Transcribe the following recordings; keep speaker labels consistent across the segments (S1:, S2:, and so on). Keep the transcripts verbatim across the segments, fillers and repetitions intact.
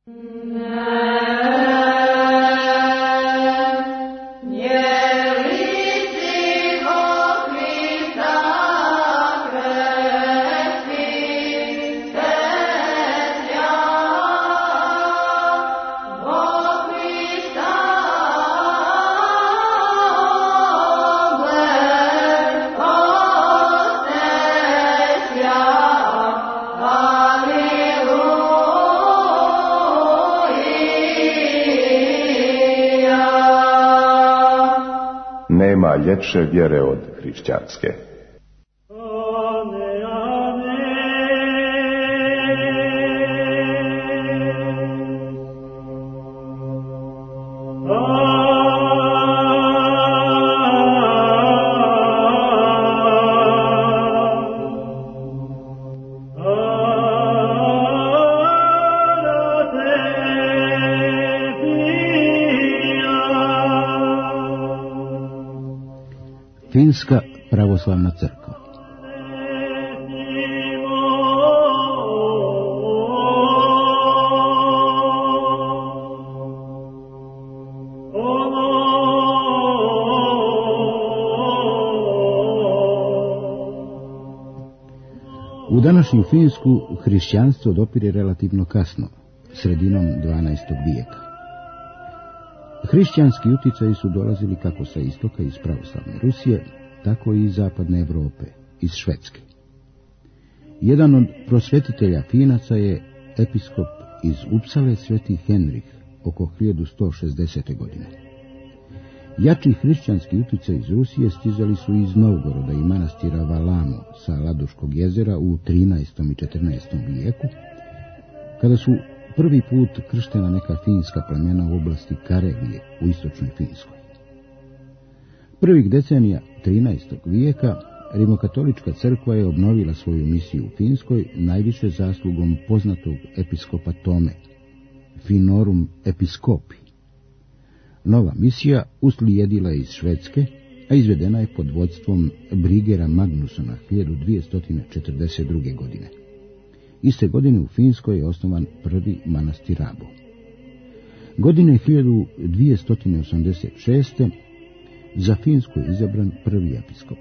S1: Nema ljepše vjere od hrišćanske.
S2: Finska pravoslavna crkva. U današnju Finsku hrišćanstvo dopire relativno kasno, sredinom dvanaestog vijeka. Hrišćanski utjecaji su dolazili kako sa istoka iz pravoslavne Rusije, tako i iz zapadne Europe, iz Švedske. Jedan od prosvetitelja Finaca je episkop iz Upsale, sveti Henrih, oko hiljadu sto šezdesete. godine. Jači hrišćanski utjecaj iz Rusije stizali su iz Novgoroda i manastira Valamo sa Ladoškog jezera u trinaestom i četrnaestom vijeku, kada su prvi put krštena neka finska plemena u oblasti Karelije u istočnoj Finskoj. Prvih decenija trinaestog vijeka rimokatolička crkva je obnovila svoju misiju u Finskoj najviše zaslugom poznatog episkopa Tome, Finorum Episcopi. Nova misija uslijedila je iz Švedske, a izvedena je pod vodstvom Brigera Magnusona hiljadu dvjesto četrdeset druge. godine. Iste godine u Finskoj je osnovan prvi manastir Rabo. Godine hiljadu dvjesto osamdeset šeste. za Finsku je izabran prvi episkop.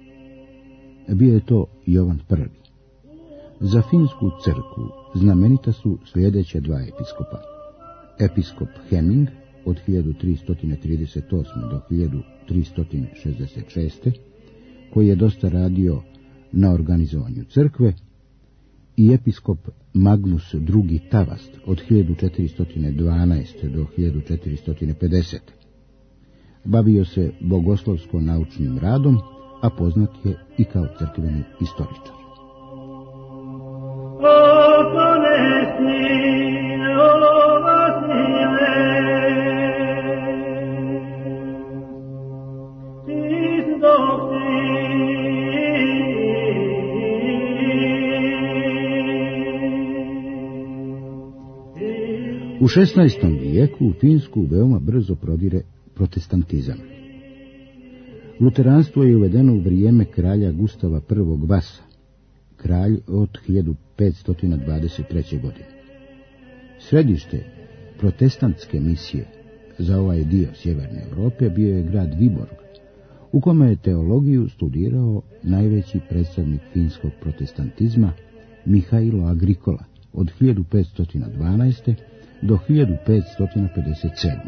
S2: Bio je to Jovan prvi. Za Finsku crkvu znamenita su sljedeća dva episkopa. Episkop Heming od hiljadu tristo trideset osme. do hiljadu tristo šezdeset šeste. koji je dosta radio na organizovanju crkve, i episkop Magnus drugi. Tavast od hiljadu četiristo dvanaeste. do hiljadu četiristo pedesete. Bavio se bogoslovsko-naučnim radom, a poznat je i kao crkveni istoričar. U šesnaestom vijeku u Finsku veoma brzo prodire protestantizam. Luteranstvo je uvedeno u vrijeme kralja Gustava prvog. Vasa, kralj od hiljadu petsto dvadeset treće. godine. Središte protestantske misije za ovaj dio sjeverne Europe bio je grad Viborg, u kome je teologiju studirao najveći predstavnik finskog protestantizma Mihailo Agricola od hiljadu petsto dvanaeste. do hiljadu petsto pedeset sedme.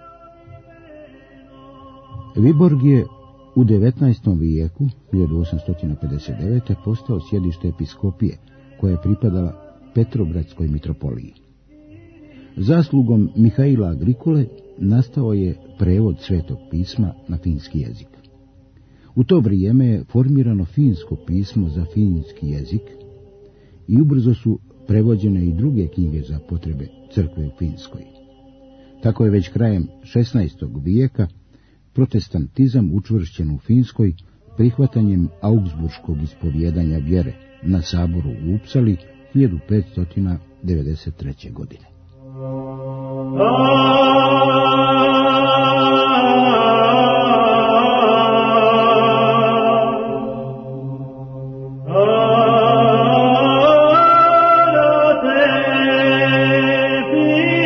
S2: Viborg je u devetnaestom vijeku, hiljadu osamsto pedeset devete. postao sjedište episkopije, koja je pripadala Petrogradskoj mitropoliji. Zaslugom Mihaila Agrikole nastao je prevod Svetog pisma na finski jezik. U to vrijeme je formirano finsko pismo za finski jezik i ubrzo su prevođene i druge knjige za potrebe crkve u Finskoj. Tako je već krajem šesnaestog vijeka protestantizam učvršćen u Finskoj prihvatanjem augsburškog ispovjedanja vjere na saboru u Upsali hiljadu petsto devedeset treće. godine.
S3: Be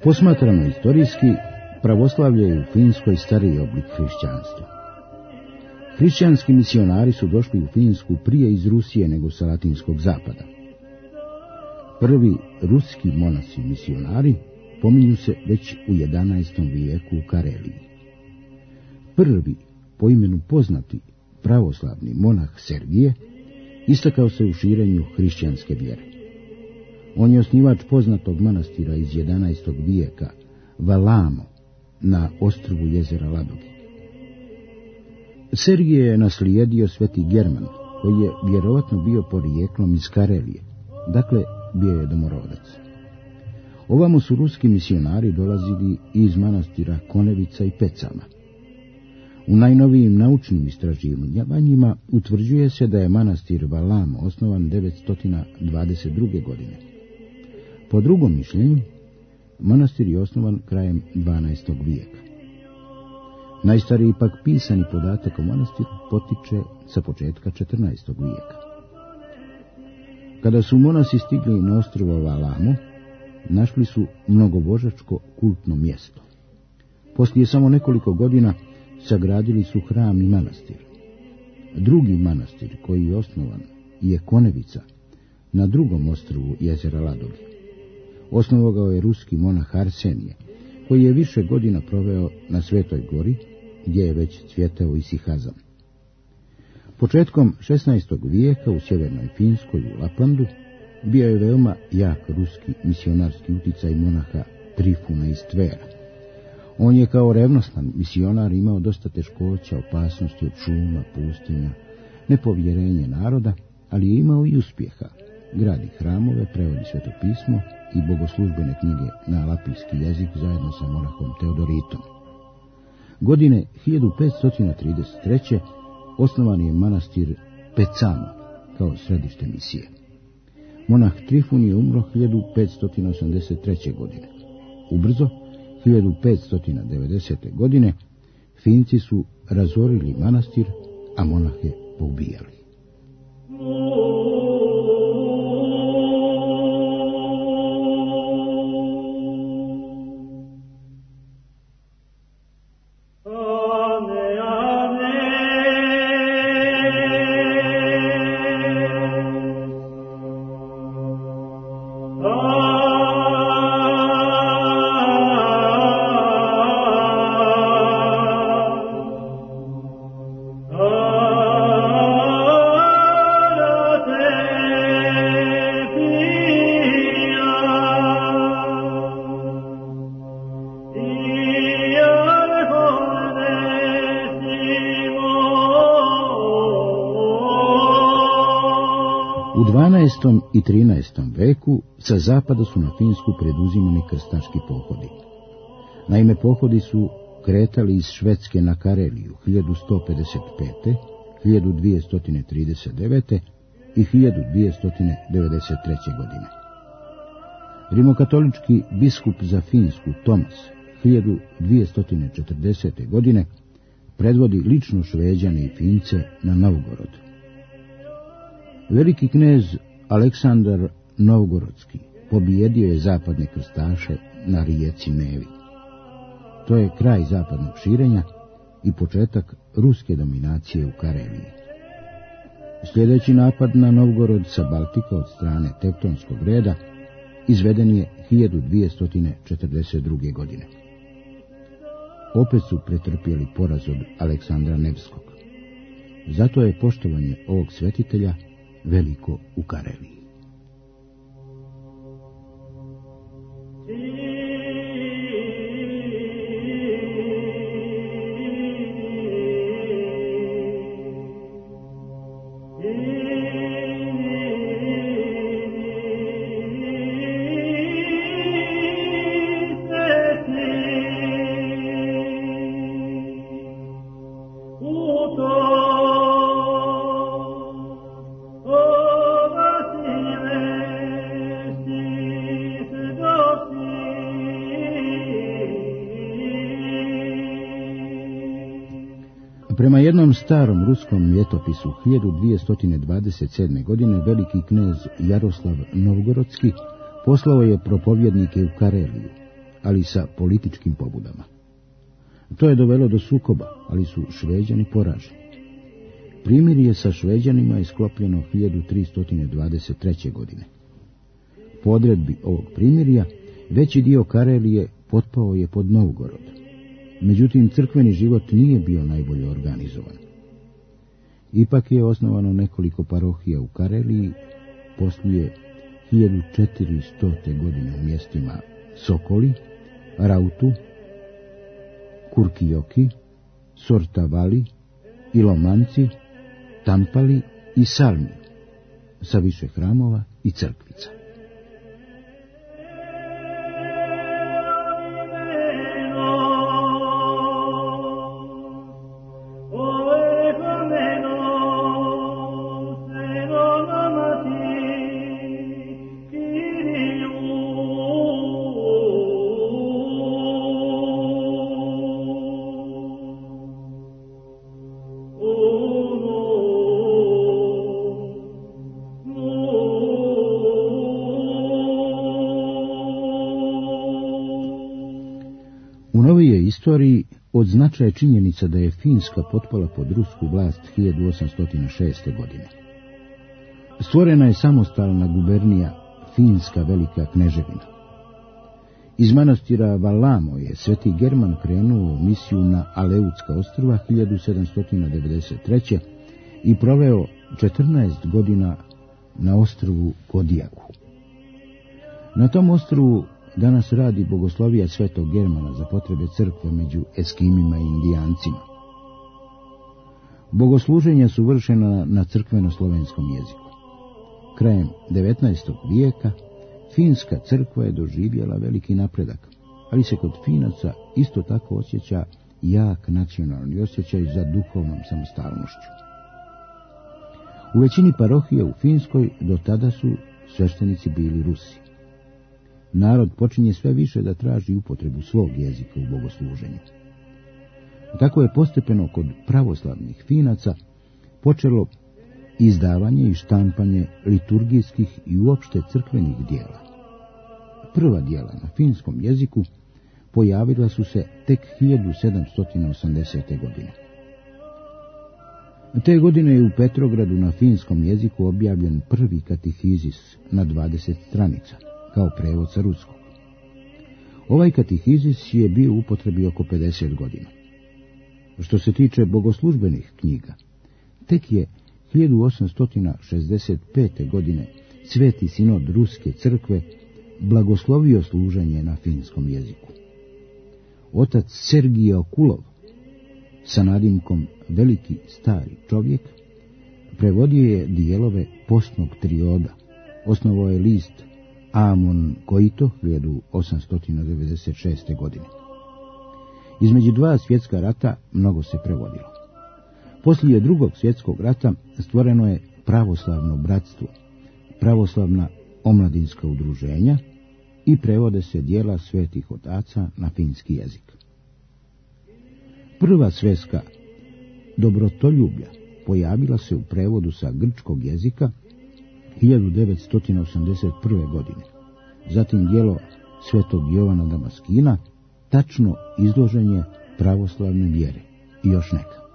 S2: Posmatrano istorijski, pravoslavlje je u Finskoj stariji oblik hrišćanstva. Hrišćanski misionari su došli u Finsku prije iz Rusije nego sa latinskog zapada. Prvi ruski monasi misionari pominju se već u jedanaestom vijeku u Kareliji. Prvi, po imenu poznati, pravoslavni monah Sergije istakao se u širenju hrišćanske vjere. On je osnivač poznatog manastira iz jedanaestog vijeka, Valamo, na ostrvu jezera Ladoge. Sergije je naslijedio sveti German, koji je vjerovatno bio porijeklom iz Karelije, dakle bio je domorodac. Ovamo su ruski misionari dolazili iz manastira Konevica i Pecama. U najnovijim naučnim istraživanjima utvrđuje se da je manastir Valamo osnovan devetsto dvadeset druge. godine. Po drugom mišljenju, manastir je osnovan krajem dvanaestog vijeka. Najstariji pak pisani podatak o manastiru potiče sa početka četrnaestog vijeka. Kada su monasi stigli na ostrvo Valamo, našli su mnogobožačko kultno mjesto. Poslije samo nekoliko godina sagradili su hram i manastir. Drugi manastir koji je osnovan je Konevica, na drugom ostrvu jezera Ladoge. Osnovao ga je ruski monah Arsenije, koji je više godina proveo na Svetoj gori, gdje je već cvjetao isihazam. Početkom šesnaestog vijeka u sjevernoj Finskoj u Laplandu bio je veoma jak ruski misionarski uticaj monaha Trifuna iz Tvera. On je kao revnostan misionar imao dosta teškoća, opasnosti od šuma, pustinja, nepovjerenje naroda, ali je imao i uspjeha. Gradi hramove, prevodi Sveto pismo i bogoslužbene knjige na lapijski jezik zajedno sa monahom Teodoritom. Godine hiljadu petsto trideset treće. osnovan je manastir Pecamo kao središte misije. Monah Trifun je umro hiljadu petsto osamdeset treće. godine. Ubrzo, hiljadu petsto devedesete. godine, Finci su razorili manastir, a monahe poubijali. U dvanaestom i trinaestom veku sa zapada su na Finsku preduzimani krstaški pohodi. Naime, pohodi su kretali iz Švedske na Kareliju hiljadu sto pedeset pete. hiljadu dvjesto trideset devete. i hiljadu dvjesto devedeset treće. godine. Rimokatolički biskup za Finsku Tomas hiljadu dvjesto četrdesete. godine predvodi lično Šveđane i Fince na Novgorod. Veliki knez Aleksandar Novgorodski pobijedio je zapadne krstaše na rijeci Nevi. To je kraj zapadnog širenja i početak ruske dominacije u Kareliji. Sljedeći napad na Novgorod sa Baltika od strane Tevtonskog reda izveden je hiljadu dvjesto četrdeset druge. godine. Opet su pretrpjeli poraz od Aleksandra Nevskog. Zato je poštovanje ovog svetitelja veliko u Kareliji. Prema jednom starom ruskom ljetopisu hiljadu dvjesto dvadeset sedme. godine veliki knez Jaroslav Novgorodski poslao je propovjednike u Kareliju, ali sa političkim pobudama. To je dovelo do sukoba, ali su Šveđani poraženi. Primirje sa Šveđanima je sklopljeno hiljadu tristo dvadeset treće. godine. Po odredbi ovog primirja veći dio Karelije potpao je pod Novgorod. Međutim, crkveni život nije bio najbolje organizovan. Ipak je osnovano nekoliko parohija u Kareliji poslije hiljadu četiristo. godine u mjestima Sokoli, Rautu, Kurkijoki, Sortavali, Ilomanci, Tampali i Salmi, sa više hramova i crkvica. Istoriji od značaja činjenica da je Finska potpala pod rusku vlast hiljadu osamsto šeste. godine. Stvorena je samostalna gubernija Finska Velika kneževina. Iz manastira Valamo je sveti German krenuo u misiju na Aleutska ostrva hiljadu sedamsto devedeset treće. i proveo četrnaest godina na ostrvu Kodijaku. Na tom ostrvu danas radi bogoslovija svetog Germana za potrebe crkve među Eskimima i Indijancima. Bogosluženja su vršena na crkveno-slovenskom jeziku. Krajem devetnaestog vijeka finska crkva je doživjela veliki napredak, ali se kod Finaca isto tako osjeća jak nacionalni osjećaj za duhovnom samostalnošću. U većini parohije u Finskoj do tada su sveštenici bili Rusi. Narod počinje sve više da traži upotrebu svog jezika u bogosluženju. Tako je postepeno kod pravoslavnih Finaca počelo izdavanje i štampanje liturgijskih i uopšte crkvenih dijela. Prva dijela na finskom jeziku pojavila su se tek hiljadu sedamsto osamdesete. godine. Te godine je u Petrogradu na finskom jeziku objavljen prvi katehizis na dvadeset stranica, kao prevod sa ruskog. Ovaj katehizis je bio u upotrebi oko pedeset godina. Što se tiče bogoslužbenih knjiga, tek je hiljadu osamsto šezdeset pete. godine Sveti sinod Ruske crkve blagoslovio služenje na finskom jeziku. Otac Sergij Okulov, sa nadimkom Veliki stari čovjek, prevodio je dijelove postnog trioda, osnovao je list Amon Koito hiljadu osamsto devedeset šeste. godine. Između dva svjetska rata mnogo se prevodilo. Poslije drugog svjetskog rata stvoreno je pravoslavno bratstvo, pravoslavna omladinska udruženja i prevode se dijela svetih otaca na finski jezik. Prva sveska Dobrotoljublja pojavila se u prevodu sa grčkog jezika hiljadu devetsto osamdeset prve. godine. Zatim djelo svetog Jovana Damaskina, tačno izloženje pravoslavne vjere i još neka.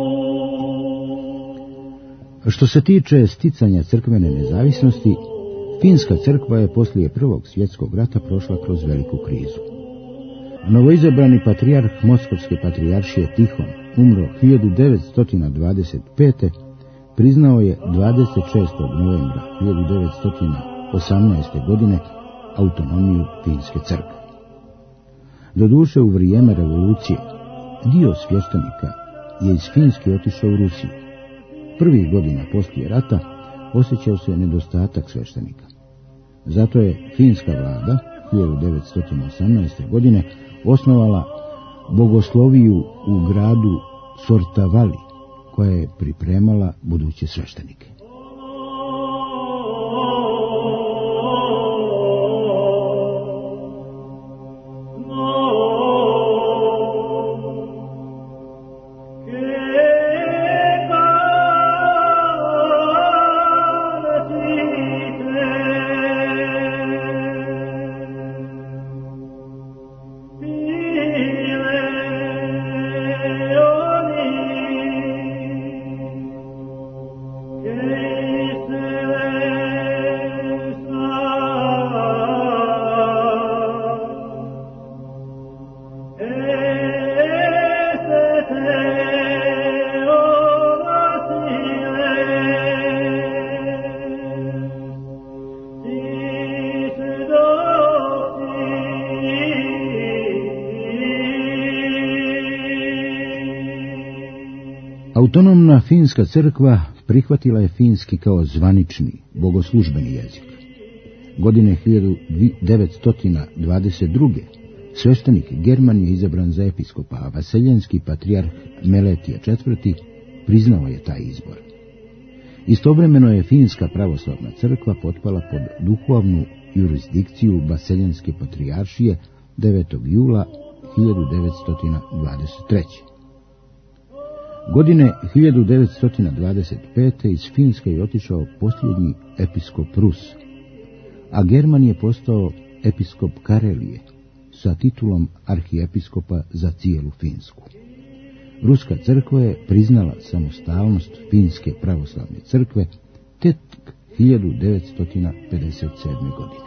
S2: Što se tiče sticanja crkvene nezavisnosti, Finska crkva je poslije Prvog svjetskog rata prošla kroz veliku krizu. Novoizabrani patrijarh Moskovske patrijaršije Tihon, umro hiljadu devetsto dvadeset pete. priznao je dvadeset šestog novembra hiljadu devetsto osamnaeste. godine autonomiju Finske crkve. Doduše, u vrijeme revolucije dio svještenika je iz Finske otišao u Rusiju. Prvih godina poslije rata osjećao se nedostatak sveštenika. Zato je finska vlada hiljadu devetsto osamnaeste. godine osnovala bogosloviju u gradu Sortavali, koja je pripremala buduće sveštenike. Autonomna finska crkva prihvatila je finski kao zvanični, bogoslužbeni jezik. Godine hiljadu devetsto dvadeset druge. sveštenik German je izabran za episkopa, a vaseljenski patrijarh Meletija četvrti. priznao je taj izbor. Istovremeno je finska pravoslavna crkva potpala pod duhovnu jurisdikciju vaseljenske patrijaršije devetog jula hiljadu devetsto dvadeset treće. Godine hiljadu devetsto dvadeset pete. iz Finske je otišao posljednji episkop Rus, a German je postao episkop Karelije sa titulom arhiepiskopa za cijelu Finsku. Ruska crkva je priznala samostalnost Finske pravoslavne crkve tek hiljadu devetsto pedeset sedme. godine.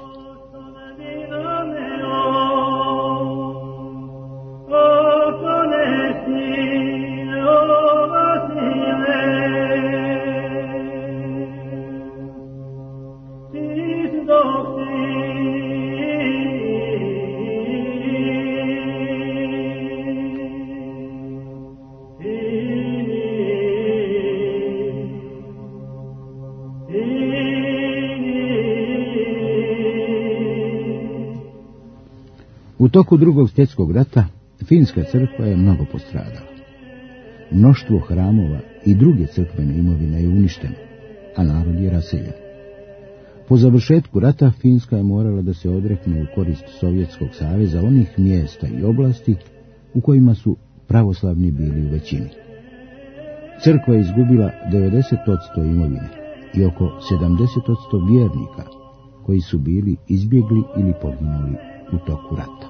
S2: U toku Drugog svjetskog rata Finska crkva je mnogo postradala. Mnoštvo hramova i druge crkvene imovine je uništeno, a narod je raseljen. Po završetku rata Finska je morala da se odrekne u korist Sovjetskog saveza onih mjesta i oblasti u kojima su pravoslavni bili u većini. Crkva je izgubila devedeset posto imovine i oko sedamdeset posto vjernika koji su bili izbjegli ili poginuli u toku rata.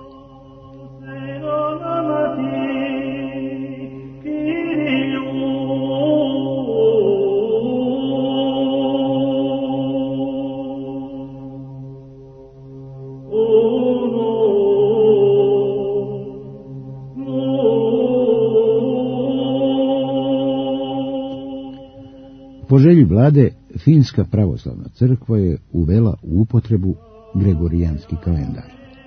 S2: Po želji vlade, Finska pravoslavna crkva je uvela u upotrebu gregorijanski kalendar.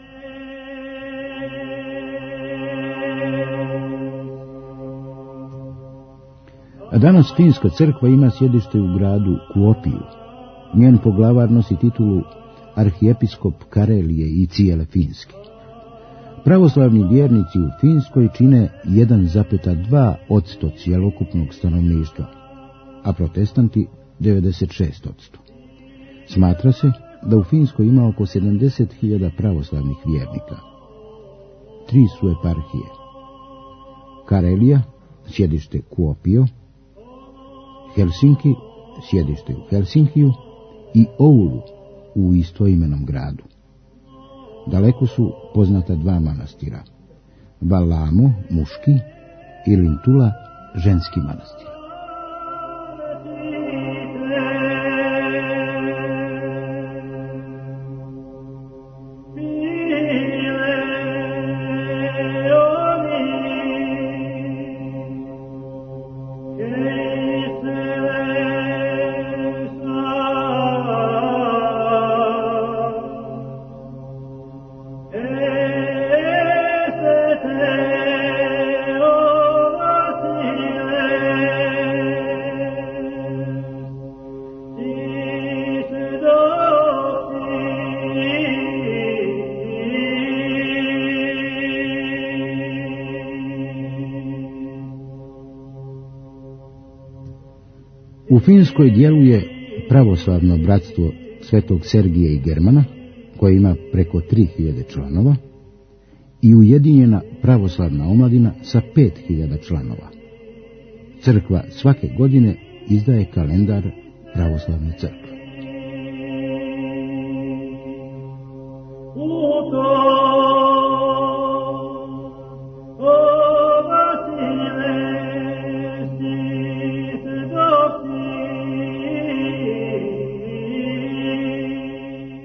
S2: A danas Finska crkva ima sjedište u gradu Kuopiju. Njen poglavar nosi titulu arhiepiskop Karelije i cijele Finske. Pravoslavni vjernici u Finskoj čine jedan zarez dva posto cjelokupnog stanovništva, a protestanti devedeset šest posto. Smatra se da u Finskoj ima oko sedamdeset hiljada pravoslavnih vjernika. Tri su eparhije: Karelija, sjedište Kuopio, Helsinki, sjedište u Helsinkiju, i Oulu u istoimenom gradu. Daleko su poznata dva manastira: Vallamo, muški, i Lintula, ženski manastir. U Finskoj djeluje pravoslavno bratstvo Svetog Sergija i Germana, koje ima preko tri hiljade članova, i Ujedinjena pravoslavna omladina sa pet hiljada članova. Crkva svake godine izdaje kalendar pravoslavne crkve.